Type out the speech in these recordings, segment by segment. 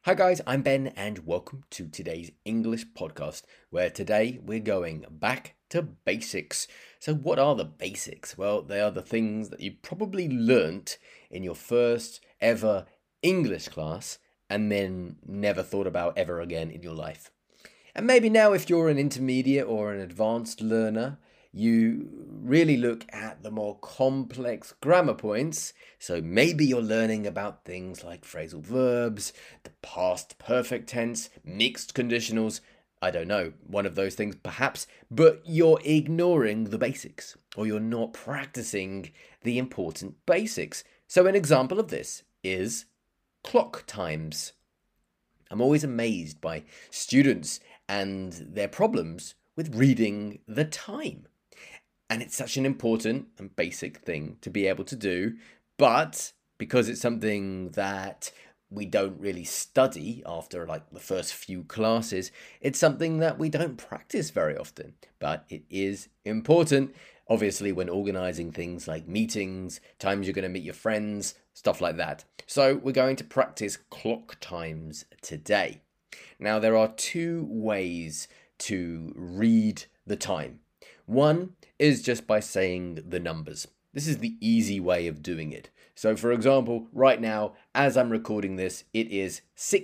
Hi guys, I'm Ben and welcome to today's English podcast, where today we're going back to basics. So what are the basics? Well, they are the things that you probably learnt in your first ever English class and then never thought about ever again in your life. And maybe now if you're an intermediate or an advanced learner, you really look at the more complex grammar points. So maybe you're learning about things like phrasal verbs, the past perfect tense, mixed conditionals. I don't know, one of those things perhaps, but you're ignoring the basics or you're not practicing the important basics. So an example of this is clock times. I'm always amazed by students and their problems with reading the time. And it's such an important and basic thing to be able to do, but because it's something that we don't really study after like the first few classes, it's something that we don't practice very often, but it is important. Obviously, when organizing things like meetings, times you're going to meet your friends, stuff like that. So we're going to practice clock times today. Now, there are two ways to read the time. One is just by saying the numbers. This is the easy way of doing it. So, for example, right now, as I'm recording this, it is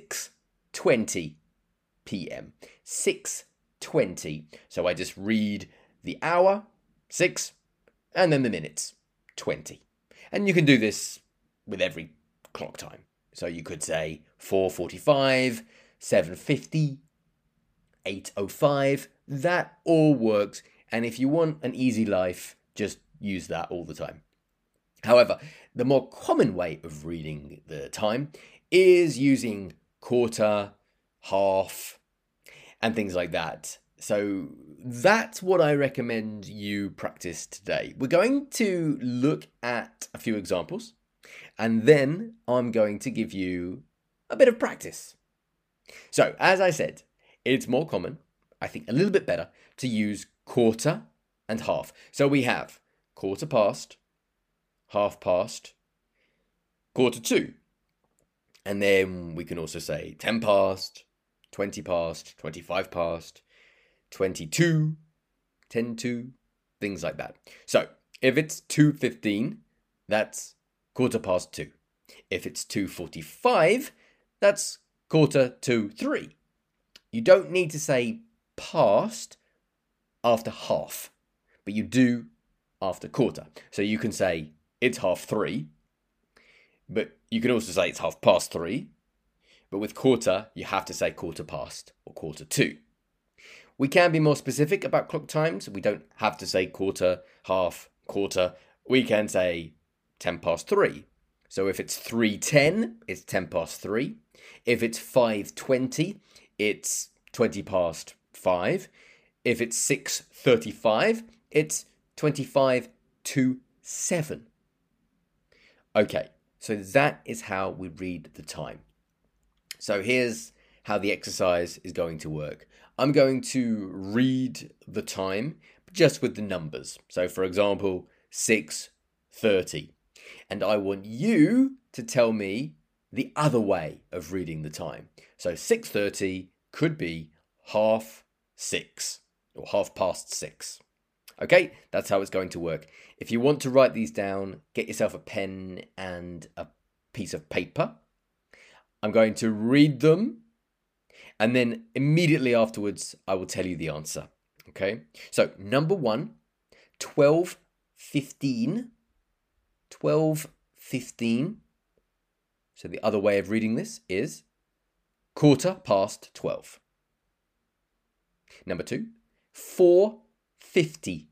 6:20 p.m. 6:20. So I just read the hour, 6, and then the minutes, 20. And you can do this with every clock time. So you could say 4:45, 7:50, 8:05. That all works. And if you want an easy life, just use that all the time. However, the more common way of reading the time is using quarter, half, and things like that. So that's what I recommend you practice today. We're going to look at a few examples, and then I'm going to give you a bit of practice. So, as I said, it's more common, I think a little bit better, to use quarter and half. So we have quarter past, half past, quarter to. And then we can also say 10 past, 20 past, 25 past, 22, 10 to, things like that. So if it's 2:15, that's quarter past 2. If it's 2:45, that's quarter to 3. You don't need to say past after half, but you do after quarter. So you can say it's 3:30, but you can also say it's 3:30. But with quarter, you have to say quarter past or quarter to. We can be more specific about clock times. We don't have to say quarter, half, quarter. We can say 10 past 3. So if it's 3:10, it's 10 past 3. If it's 5:20, it's 20 past 5. If it's 6:35, it's 25 to 7. Okay, so that is how we read the time. So here's how the exercise is going to work. I'm going to read the time just with the numbers. So for example, 6:30. And I want you to tell me the other way of reading the time. So 6:30 could be 6:30 or 6:30. Okay, that's how it's going to work. If you want to write these down, get yourself a pen and a piece of paper. I'm going to read them, and then immediately afterwards, I will tell you the answer. Okay, so number 1, 12:15. 12:15. So the other way of reading this is quarter past 12. Number 2, 4:50.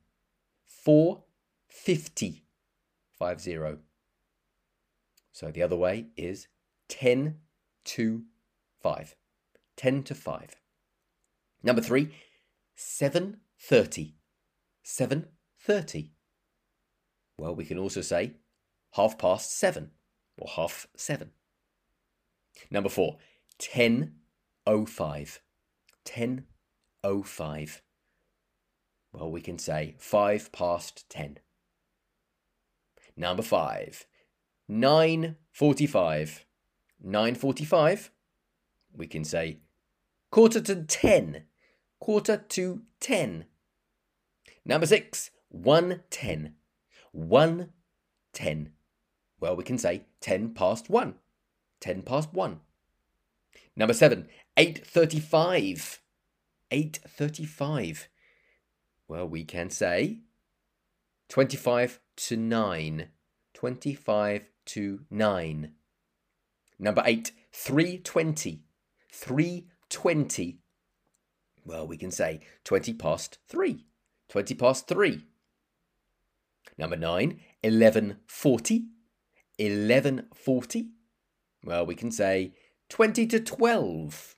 4:50. 50. So the other way is 10 to 5. 10 to 5. Number 3, 7:30. 7:30. Well, we can also say 7:30 or 7:30. Number 4, 10:05. 10:05. Well, we can say 10:05. Number 5, 9:45. 9:45. we can say 10:15. 10:15. Number 6, 1:10. 1:10. Well, we can say 1:10. 1:10. Number 7, 8:35. 8:35. Well, we can say 9:25. 9:25. Number 8, 3:20. 3:20. Well, we can say 3:20. 3:20. Number 9, 11:40. 11:40. Well, we can say 12:20.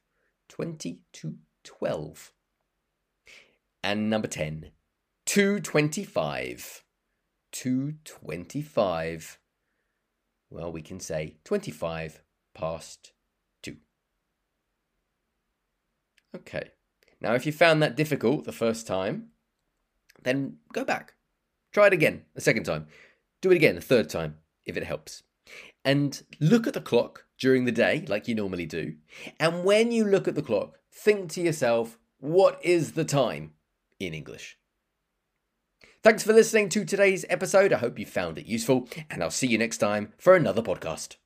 12:20. And number 10, 2:25. 2:25. Well, we can say 2. Okay. Now, if you found that difficult the first time, then go back. Try it again the second time. Do it again the third time, if it helps. And look at the clock during the day, like you normally do. And when you look at the clock, think to yourself, what is the time in English? Thanks for listening to today's episode. I hope you found it useful, and I'll see you next time for another podcast.